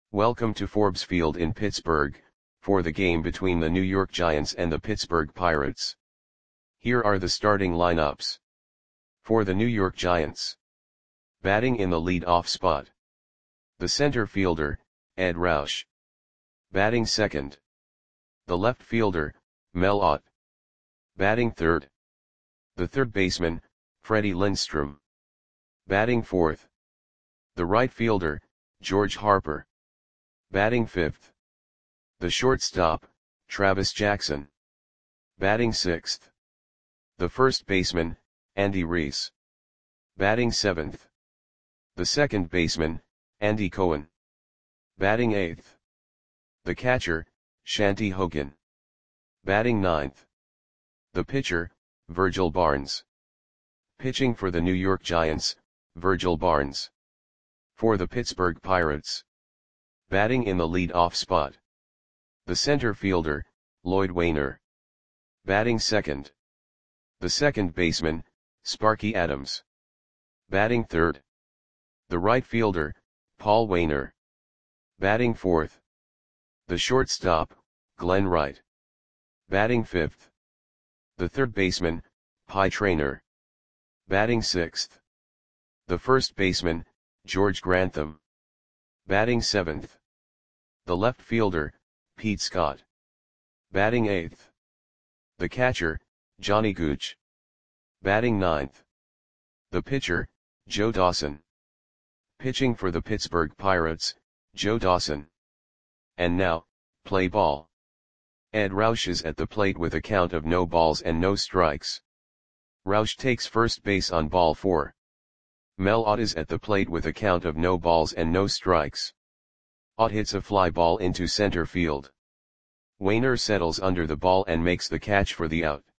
Welcome to Forbes Field in Pittsburgh, for the game between the New York Giants and the Pittsburgh Pirates. Here are the starting lineups. For the New York Giants. Batting in the lead-off spot. The center fielder, Ed Roush. Batting second. The left fielder, Mel Ott. Batting third. The third baseman, Freddie Lindstrom. Batting fourth. The right fielder, George Harper. Batting fifth. The shortstop, Travis Jackson. Batting sixth. The first baseman, Andy Reese. Batting seventh. The second baseman, Andy Cohen. Batting eighth. The catcher, Shanti Hogan. Batting ninth. The pitcher, Virgil Barnes. Pitching for the New York Giants, Virgil Barnes. For the Pittsburgh Pirates. Batting in the lead-off spot. The center fielder, Lloyd Waner. Batting second. The second baseman, Sparky Adams. Batting third. The right fielder, Paul Waner. Batting fourth. The shortstop, Glenn Wright. Batting fifth. The third baseman, Pie Traynor. Batting sixth. The first baseman, George Grantham. Batting seventh. The left fielder, Pete Scott. Batting eighth. The catcher, Johnny Gooch. Batting ninth. The pitcher, Joe Dawson. Pitching for the Pittsburgh Pirates, Joe Dawson. And now, play ball. Ed Roush is at the plate with a count of no balls and no strikes. Roush takes first base on ball 4. Mel Ott is at the plate with a count of no balls and no strikes. Ott hits a fly ball into center field. Waner settles under the ball and makes the catch for the out.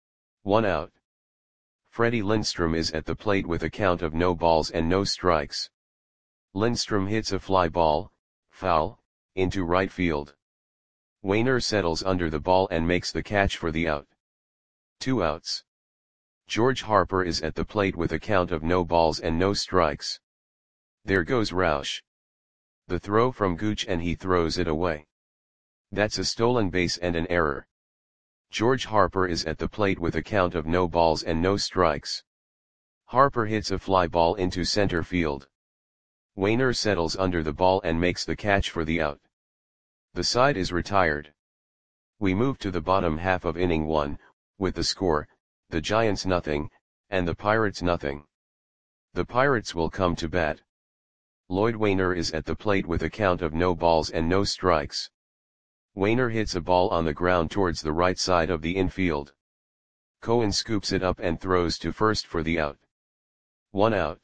1 out. Freddie Lindstrom is at the plate with a count of no balls and no strikes. Lindstrom hits a fly ball, foul, into right field. Waner settles under the ball and makes the catch for the out. 2 outs. George Harper is at the plate with a count of no balls and no strikes. There goes Roush. The throw from Gooch and he throws it away. That's a stolen base and an error. George Harper is at the plate with a count of no balls and no strikes. Harper hits a fly ball into center field. Waner settles under the ball and makes the catch for the out. The side is retired. We move to the bottom half of inning 1, with the score, the Giants nothing, and the Pirates nothing. The Pirates will come to bat. Lloyd Waner is at the plate with a count of no balls and no strikes. Waner hits a ball on the ground towards the right side of the infield. Cohen scoops it up and throws to first for the out. 1 out.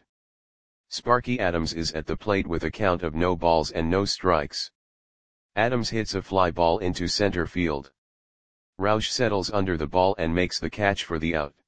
Sparky Adams is at the plate with a count of no balls and no strikes. Adams hits a fly ball into center field. Roush settles under the ball and makes the catch for the out.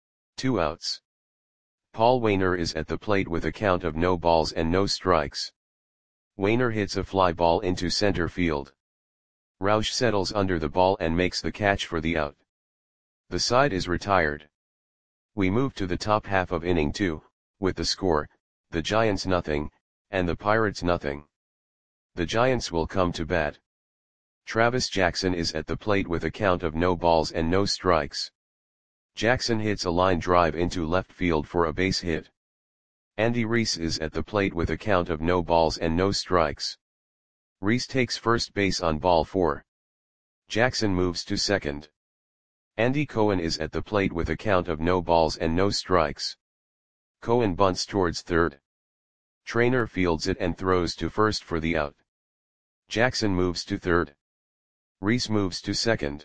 2 outs. Paul Waner is at the plate with a count of no balls and no strikes. Waner hits a fly ball into center field. Roush settles under the ball and makes the catch for the out. The side is retired. We move to the top half of inning 2, with the score, the Giants nothing, and the Pirates nothing. The Giants will come to bat. Travis Jackson is at the plate with a count of no balls and no strikes. Jackson hits a line drive into left field for a base hit. Andy Reese is at the plate with a count of no balls and no strikes. Reese takes first base on ball 4. Jackson moves to second. Andy Cohen is at the plate with a count of no balls and no strikes. Cohen bunts towards third. Traynor fields it and throws to first for the out. Jackson moves to third. Reese moves to second.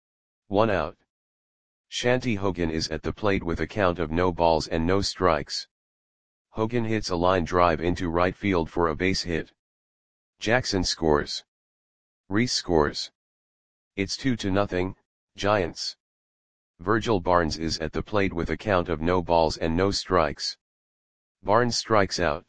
1 out. Shanti Hogan is at the plate with a count of no balls and no strikes. Hogan hits a line drive into right field for a base hit. Jackson scores. Reese scores. It's 2-0, Giants. Virgil Barnes is at the plate with a count of no balls and no strikes. Barnes strikes out.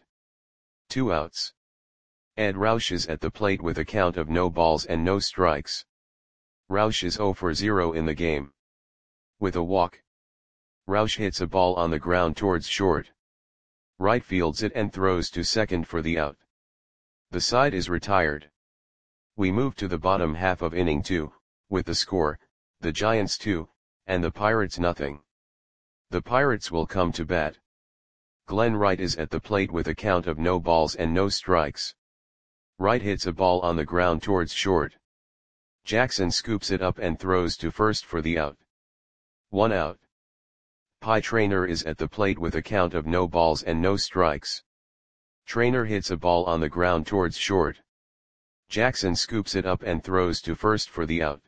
2 outs. Ed Roush is at the plate with a count of no balls and no strikes. Roush is 0 for 0 in the game. With a walk. Roush hits a ball on the ground towards short. Right fields it and throws to second for the out. The side is retired. We move to the bottom half of inning 2, with the score, the Giants 2, and the Pirates nothing. The Pirates will come to bat. Glenn Wright is at the plate with a count of no balls and no strikes. Wright hits a ball on the ground towards short. Jackson scoops it up and throws to first for the out. 1 out. Pie Traynor is at the plate with a count of no balls and no strikes. Traynor hits a ball on the ground towards short. Jackson scoops it up and throws to first for the out.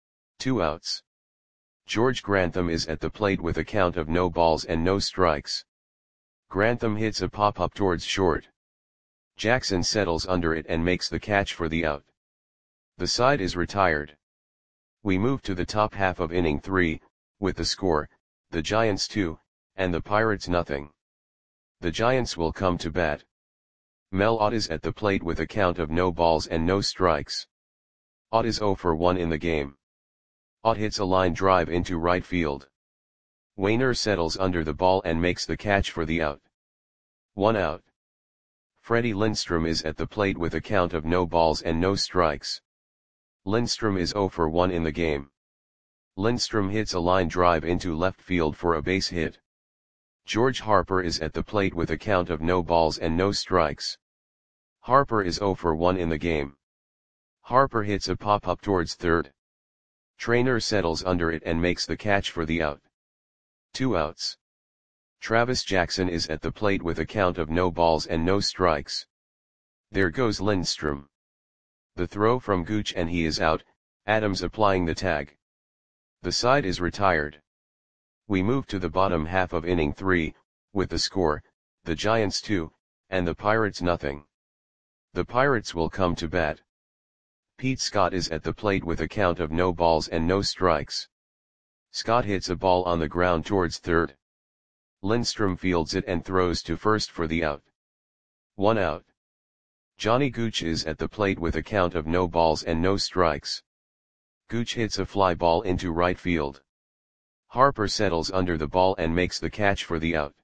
2 outs. George Grantham is at the plate with a count of no balls and no strikes. Grantham hits a pop-up towards short. Jackson settles under it and makes the catch for the out. The side is retired. We move to the top half of inning 3, with the score, the Giants 2, and the Pirates nothing. The Giants will come to bat. Mel Ott is at the plate with a count of no balls and no strikes. Ott is 0 for 1 in the game. Ott hits a line drive into right field. Wainer settles under the ball and makes the catch for the out. 1 out. Freddie Lindstrom is at the plate with a count of no balls and no strikes. Lindstrom is 0 for 1 in the game. Lindstrom hits a line drive into left field for a base hit. George Harper is at the plate with a count of no balls and no strikes. Harper is 0 for 1 in the game. Harper hits a pop-up towards third. Traynor settles under it and makes the catch for the out. 2 outs. Travis Jackson is at the plate with a count of no balls and no strikes. There goes Lindstrom. The throw from Gooch and he is out, Adams applying the tag. The side is retired. We move to the bottom half of inning 3, with the score, the Giants 2, and the Pirates nothing. The Pirates will come to bat. Pete Scott is at the plate with a count of no balls and no strikes. Scott hits a ball on the ground towards third. Lindstrom fields it and throws to first for the out. 1 out. Johnny Gooch is at the plate with a count of no balls and no strikes. Gooch hits a fly ball into right field. Harper settles under the ball and makes the catch for the out.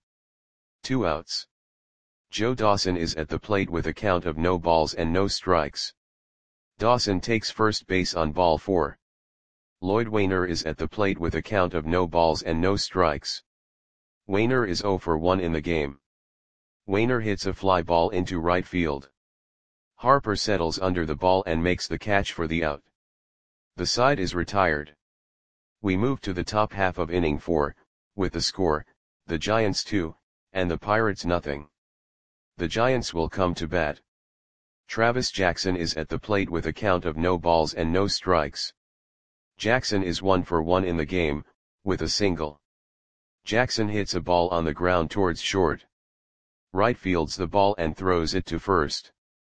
2 outs. Joe Dawson is at the plate with a count of no balls and no strikes. Dawson takes first base on ball 4. Lloyd Wainer is at the plate with a count of no balls and no strikes. Wainer is 0 for 1 in the game. Wainer hits a fly ball into right field. Harper settles under the ball and makes the catch for the out. The side is retired. We move to the top half of inning 4, with the score, the Giants 2, and the Pirates nothing. The Giants will come to bat. Travis Jackson is at the plate with a count of no balls and no strikes. Jackson is 1 for 1 in the game, with a single. Jackson hits a ball on the ground towards short. Right fields the ball and throws it to first.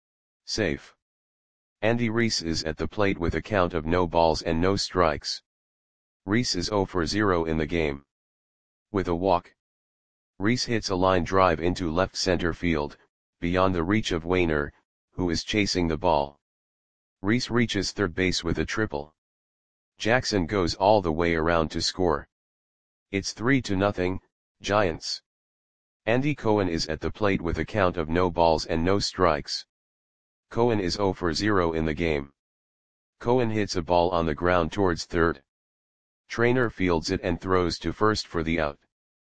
Safe. Andy Reese is at the plate with a count of no balls and no strikes. Reese is 0 for 0 in the game. With a walk. Reese hits a line drive into left center field, beyond the reach of Wainer, who is chasing the ball. Reese reaches third base with a triple. Jackson goes all the way around to score. It's 3-0, Giants. Andy Cohen is at the plate with a count of no balls and no strikes. Cohen is 0 for 0 in the game. Cohen hits a ball on the ground towards third. Traynor fields it and throws to first for the out.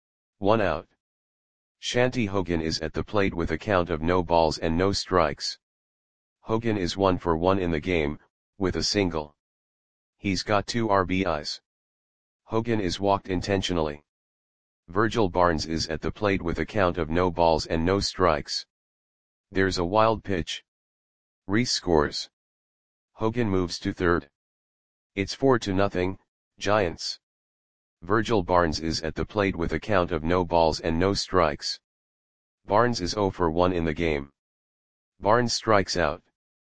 1 out. Shanty Hogan is at the plate with a count of no balls and no strikes. Hogan is 1 for 1 in the game, with a single. He's got 2 RBIs. Hogan is walked intentionally. Virgil Barnes is at the plate with a count of no balls and no strikes. There's a wild pitch. Reese scores. Hogan moves to third. It's 4-0, Giants. Virgil Barnes is at the plate with a count of no balls and no strikes. Barnes is 0 for 1 in the game. Barnes strikes out.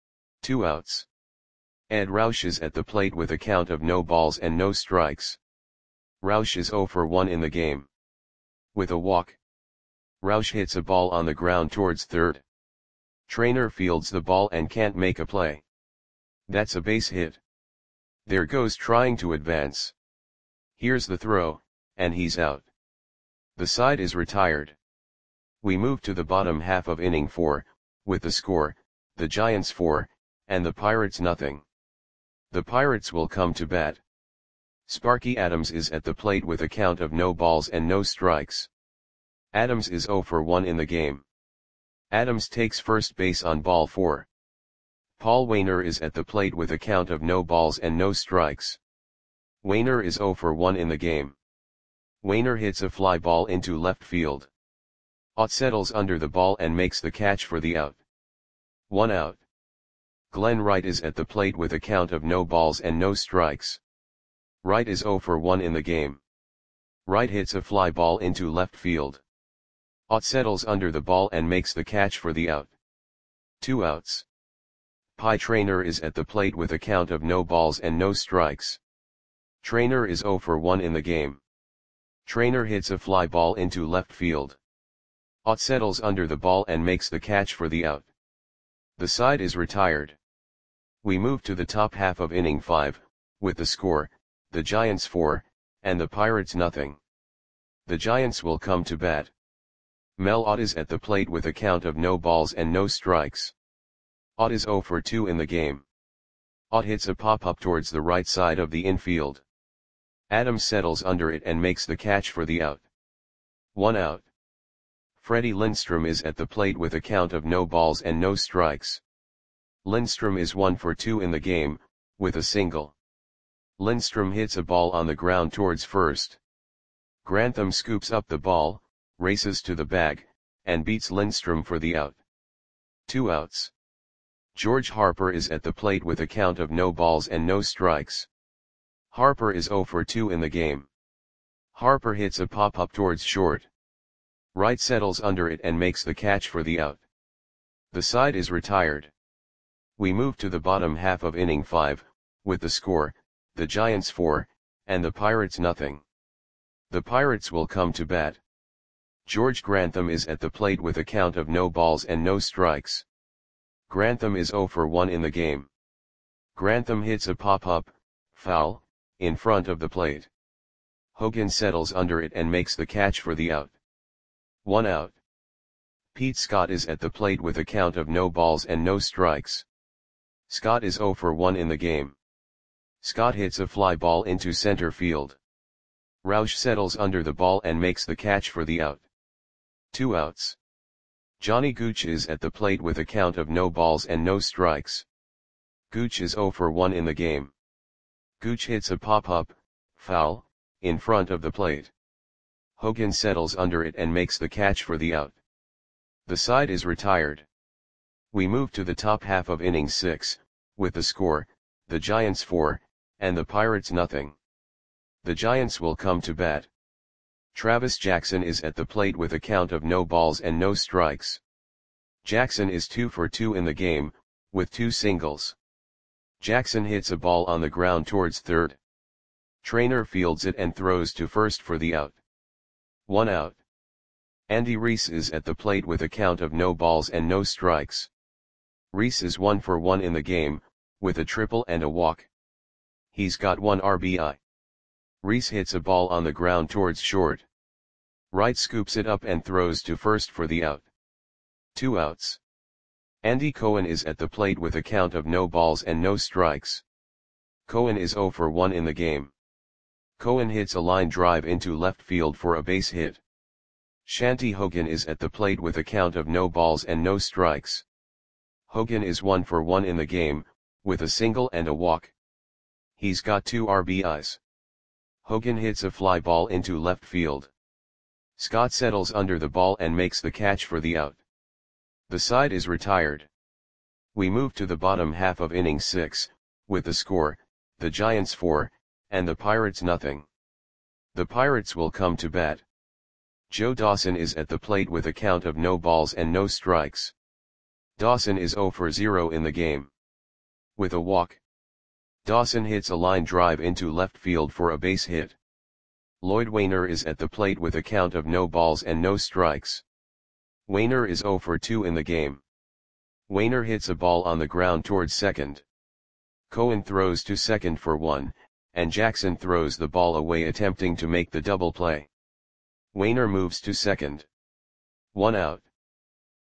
2 outs. Ed Roush is at the plate with a count of no balls and no strikes. Roush is 0 for 1 in the game. With a walk. Roush hits a ball on the ground towards third. Traynor fields the ball and can't make a play. That's a base hit. There goes trying to advance. Here's the throw, and he's out. The side is retired. We move to the bottom half of inning 4, with the score, the Giants 4, and the Pirates nothing. The Pirates will come to bat. Sparky Adams is at the plate with a count of no balls and no strikes. Adams is 0 for 1 in the game. Adams takes first base on ball 4. Paul Waner is at the plate with a count of no balls and no strikes. Waner is 0 for 1 in the game. Waner hits a fly ball into left field. Ott settles under the ball and makes the catch for the out. 1 out. Glenn Wright is at the plate with a count of no balls and no strikes. Wright is 0 for 1 in the game. Wright hits a fly ball into left field. Ott settles under the ball and makes the catch for the out. 2 outs. Pie Traynor is at the plate with a count of no balls and no strikes. Traynor is 0 for 1 in the game. Traynor hits a fly ball into left field. Ott settles under the ball and makes the catch for the out. The side is retired. We move to the top half of inning 5, with the score, the Giants 4, and the Pirates nothing. The Giants will come to bat. Mel Ott is at the plate with a count of no balls and no strikes. Ott is 0 for 2 in the game. Ott hits a pop-up towards the right side of the infield. Adams settles under it and makes the catch for the out. 1 out. Freddie Lindstrom is at the plate with a count of no balls and no strikes. Lindstrom is 1 for 2 in the game, with a single. Lindstrom hits a ball on the ground towards first. Grantham scoops up the ball, races to the bag, and beats Lindstrom for the out. 2 outs. George Harper is at the plate with a count of no balls and no strikes. Harper is 0 for 2 in the game. Harper hits a pop-up towards short. Wright settles under it and makes the catch for the out. The side is retired. We move to the bottom half of inning 5, with the score, the Giants 4, and the Pirates nothing. The Pirates will come to bat. George Grantham is at the plate with a count of no balls and no strikes. Grantham is 0 for 1 in the game. Grantham hits a pop-up, foul, in front of the plate. Hogan settles under it and makes the catch for the out. 1 out. Pete Scott is at the plate with a count of no balls and no strikes. Scott is 0 for 1 in the game. Scott hits a fly ball into center field. Roush settles under the ball and makes the catch for the out. 2 outs. Johnny Gooch is at the plate with a count of no balls and no strikes. Gooch is 0 for 1 in the game. Gooch hits a pop-up, foul, in front of the plate. Hogan settles under it and makes the catch for the out. The side is retired. We move to the top half of inning 6, with the score, the Giants 4, and the Pirates nothing. The Giants will come to bat. Travis Jackson is at the plate with a count of no balls and no strikes. Jackson is 2 for 2 in the game, with 2 singles. Jackson hits a ball on the ground towards third. Traynor fields it and throws to first for the out. 1 out. Andy Reese is at the plate with a count of no balls and no strikes. Reese is 1 for 1 in the game, with a triple and a walk. He's got 1 RBI. Reese hits a ball on the ground towards short. Wright scoops it up and throws to first for the out. 2 outs. Andy Cohen is at the plate with a count of no balls and no strikes. Cohen is 0 for 1 in the game. Cohen hits a line drive into left field for a base hit. Shanty Hogan is at the plate with a count of no balls and no strikes. Hogan is 1 for 1 in the game, with a single and a walk. He's got 2 RBIs. Hogan hits a fly ball into left field. Scott settles under the ball and makes the catch for the out. The side is retired. We move to the bottom half of inning 6, with the score, the Giants 4, and the Pirates nothing. The Pirates will come to bat. Joe Dawson is at the plate with a count of no balls and no strikes. Dawson is 0 for 0 in the game. With a walk. Dawson hits a line drive into left field for a base hit. Lloyd Waner is at the plate with a count of no balls and no strikes. Waner is 0 for 2 in the game. Waner hits a ball on the ground towards second. Cohen throws to second for 1, and Jackson throws the ball away attempting to make the double play. Waner moves to second. 1 out.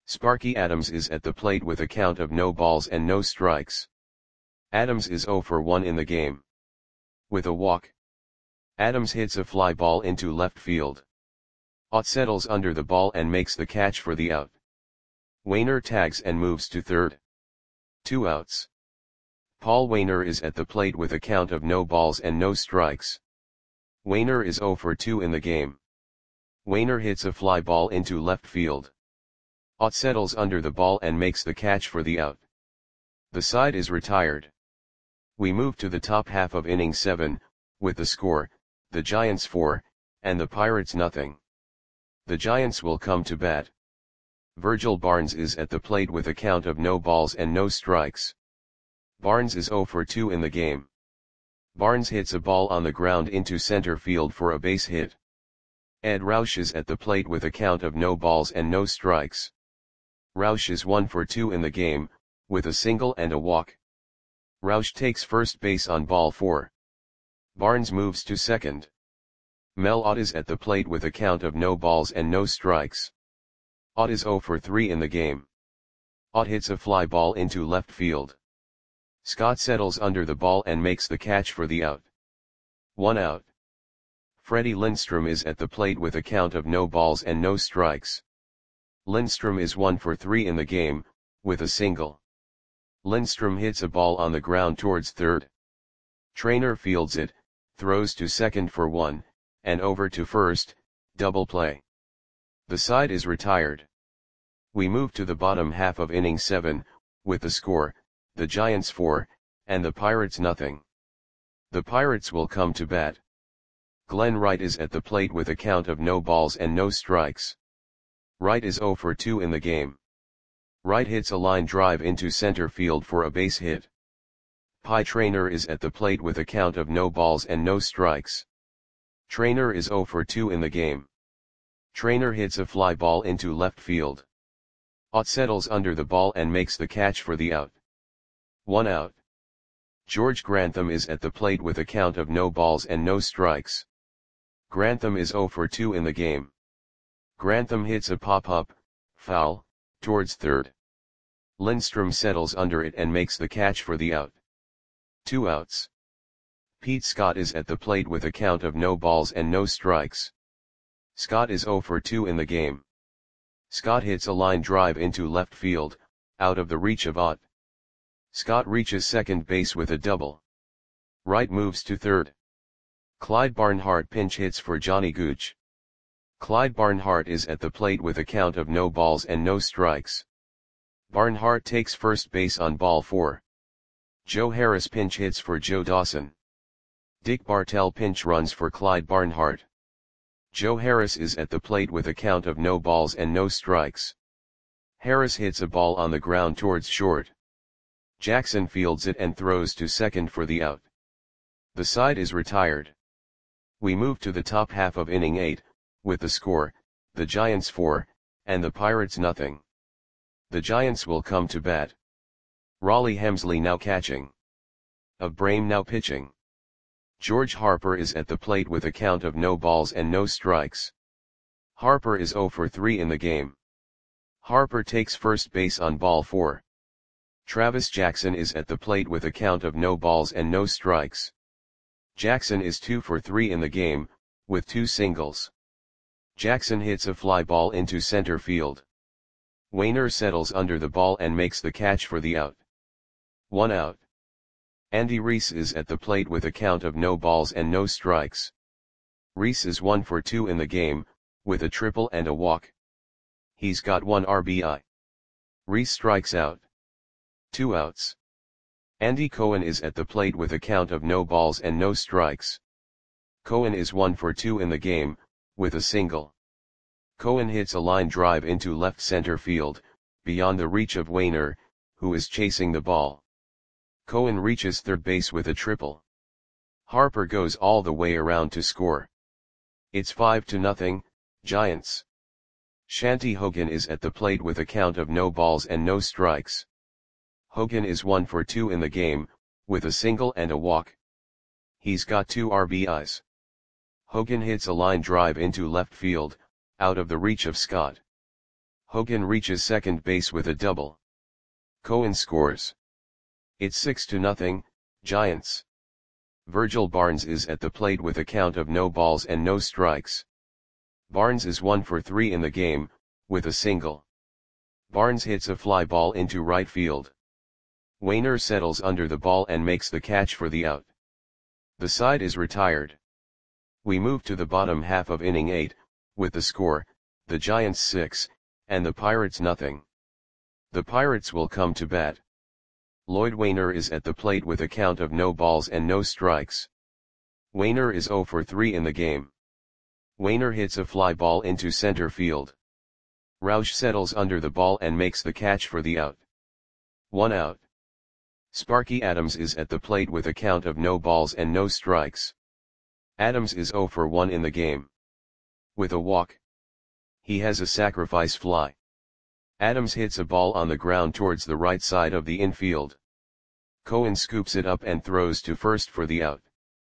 Sparky Adams is at the plate with a count of no balls and no strikes. Adams is 0 for 1 in the game. With a walk, Adams hits a fly ball into left field. Ott settles under the ball and makes the catch for the out. Wainer tags and moves to third. 2 outs. Paul Wainer is at the plate with a count of no balls and no strikes. Wainer is 0 for 2 in the game. Wainer hits a fly ball into left field. Ott settles under the ball and makes the catch for the out. The side is retired. We move to the top half of inning 7, with the score, the Giants 4, and the Pirates nothing. The Giants will come to bat. Virgil Barnes is at the plate with a count of no balls and no strikes. Barnes is 0 for 2 in the game. Barnes hits a ball on the ground into center field for a base hit. Ed Roush is at the plate with a count of no balls and no strikes. Roush is 1 for 2 in the game, with a single and a walk. Roush takes first base on ball 4. Barnes moves to second. Mel Ott is at the plate with a count of no balls and no strikes. Ott is 0 for 3 in the game. Ott hits a fly ball into left field. Scott settles under the ball and makes the catch for the out. 1 out. Freddie Lindstrom is at the plate with a count of no balls and no strikes. Lindstrom is 1 for 3 in the game, with a single. Lindstrom hits a ball on the ground towards third. Trainer fields it, throws to second for 1, and over to first, double play. The side is retired. We move to the bottom half of inning 7, with the score, the Giants 4, and the Pirates nothing. The Pirates will come to bat. Glenn Wright is at the plate with a count of no balls and no strikes. Wright is 0 for 2 in the game. Wright hits a line drive into center field for a base hit. Pie Trainer is at the plate with a count of no balls and no strikes. Trainer is 0 for 2 in the game. Trainer hits a fly ball into left field. Ott settles under the ball and makes the catch for the out. 1 out. George Grantham is at the plate with a count of no balls and no strikes. Grantham is 0 for 2 in the game. Grantham hits a pop-up, foul, towards third. Lindstrom settles under it and makes the catch for the out. 2 outs. Pete Scott is at the plate with a count of no balls and no strikes. Scott is 0 for 2 in the game. Scott hits a line drive into left field, out of the reach of Ott. Scott reaches second base with a double. Wright moves to third. Clyde Barnhart pinch hits for Johnny Gooch. Clyde Barnhart is at the plate with a count of no balls and no strikes. Barnhart takes first base on ball 4. Joe Harris pinch hits for Joe Dawson. Dick Bartell pinch runs for Clyde Barnhart. Joe Harris is at the plate with a count of no balls and no strikes. Harris hits a ball on the ground towards short. Jackson fields it and throws to second for the out. The side is retired. We move to the top half of inning 8, with the score, the Giants 4, and the Pirates nothing. The Giants will come to bat. Raleigh Hemsley now catching. Of Brame now pitching. George Harper is at the plate with a count of no balls and no strikes. Harper is 0 for 3 in the game. Harper takes first base on ball 4. Travis Jackson is at the plate with a count of no balls and no strikes. Jackson is 2 for 3 in the game, with 2 singles. Jackson hits a fly ball into center field. Wainer settles under the ball and makes the catch for the out. 1 out. Andy Reese is at the plate with a count of no balls and no strikes. Reese is 1 for 2 in the game, with a triple and a walk. He's got 1 RBI. Reese strikes out. 2 outs. Andy Cohen is at the plate with a count of no balls and no strikes. Cohen is 1 for 2 in the game, with a single. Cohen hits a line drive into left center field, beyond the reach of Wainer, who is chasing the ball. Cohen reaches third base with a triple. Harper goes all the way around to score. It's 5-0, Giants. Shanty Hogan is at the plate with a count of no balls and no strikes. Hogan is 1 for 2 in the game, with a single and a walk. He's got 2 RBIs. Hogan hits a line drive into left field, out of the reach of Scott. Hogan reaches second base with a double. Cohen scores. It's 6-0, Giants. Virgil Barnes is at the plate with a count of no balls and no strikes. Barnes is 1 for 3 in the game, with a single. Barnes hits a fly ball into right field. Wainer settles under the ball and makes the catch for the out. The side is retired. We move to the bottom half of inning 8, with the score, the Giants 6, and the Pirates nothing. The Pirates will come to bat. Lloyd Wainer is at the plate with a count of no balls and no strikes. Wainer is 0 for 3 in the game. Wainer hits a fly ball into center field. Roush settles under the ball and makes the catch for the out. 1 out. Sparky Adams is at the plate with a count of no balls and no strikes. Adams is 0 for 1 in the game. With a walk. He has a sacrifice fly. Adams hits a ball on the ground towards the right side of the infield. Cohen scoops it up and throws to first for the out.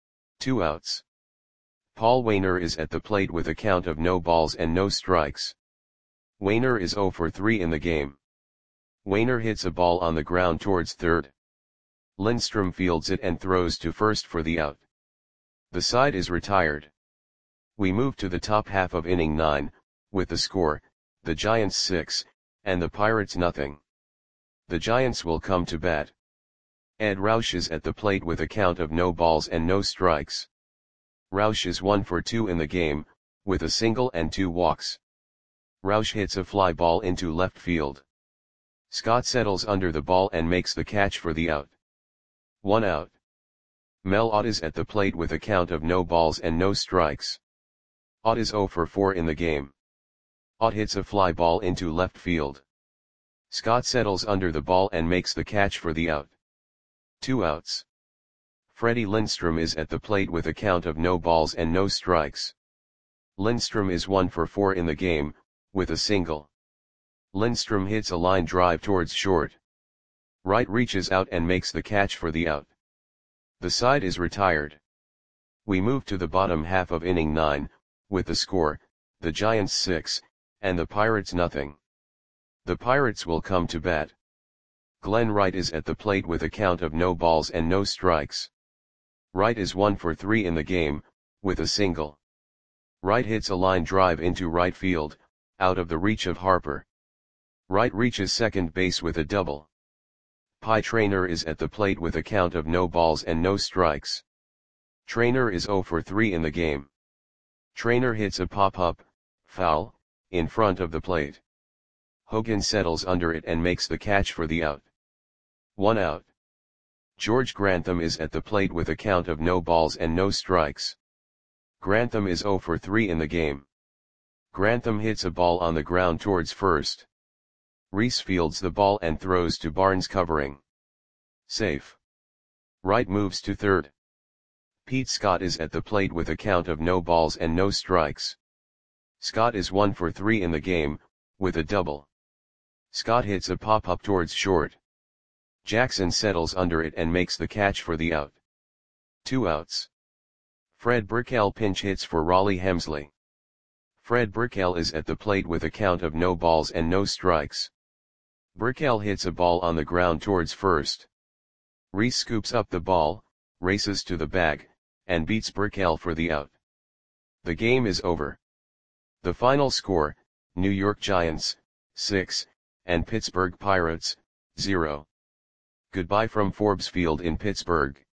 2 outs. Paul Wainer is at the plate with a count of no balls and no strikes. Wainer is 0 for 3 in the game. Wainer hits a ball on the ground towards third. Lindstrom fields it and throws to first for the out. The side is retired. We move to the top half of inning 9, with the score, the Giants 6, and the Pirates nothing. The Giants will come to bat. Ed Roush is at the plate with a count of no balls and no strikes. Roush is 1 for 2 in the game, with a single and 2 walks. Roush hits a fly ball into left field. Scott settles under the ball and makes the catch for the out. 1 out. Mel Ott is at the plate with a count of no balls and no strikes. Ott is 0 for 4 in the game. Ott hits a fly ball into left field. Scott settles under the ball and makes the catch for the out. 2 outs. Freddie Lindstrom is at the plate with a count of no balls and no strikes. Lindstrom is 1 for 4 in the game, with a single. Lindstrom hits a line drive towards short. Wright reaches out and makes the catch for the out. The side is retired. We move to the bottom half of inning 9, with the score, the Giants 6, and the Pirates nothing. The Pirates will come to bat. Glenn Wright is at the plate with a count of no balls and no strikes. Wright is 1 for 3 in the game, with a single. Wright hits a line drive into right field, out of the reach of Harper. Wright reaches second base with a double. Pie Traynor is at the plate with a count of no balls and no strikes. Traynor is 0 for 3 in the game. Traynor hits a pop-up, foul, in front of the plate. Hogan settles under it and makes the catch for the out. 1 out. George Grantham is at the plate with a count of no balls and no strikes. Grantham is 0 for 3 in the game. Grantham hits a ball on the ground towards first. Reese fields the ball and throws to Barnes covering. Safe. Wright moves to third. Pete Scott is at the plate with a count of no balls and no strikes. Scott is 1 for 3 in the game, with a double. Scott hits a pop-up towards short. Jackson settles under it and makes the catch for the out. 2 outs. Fred Burkell pinch hits for Raleigh Hemsley. Fred Burkell is at the plate with a count of no balls and no strikes. Burkell hits a ball on the ground towards first. Reese scoops up the ball, races to the bag, and beats Burkell for the out. The game is over. The final score, New York Giants, 6, and Pittsburgh Pirates, 0. Goodbye from Forbes Field in Pittsburgh.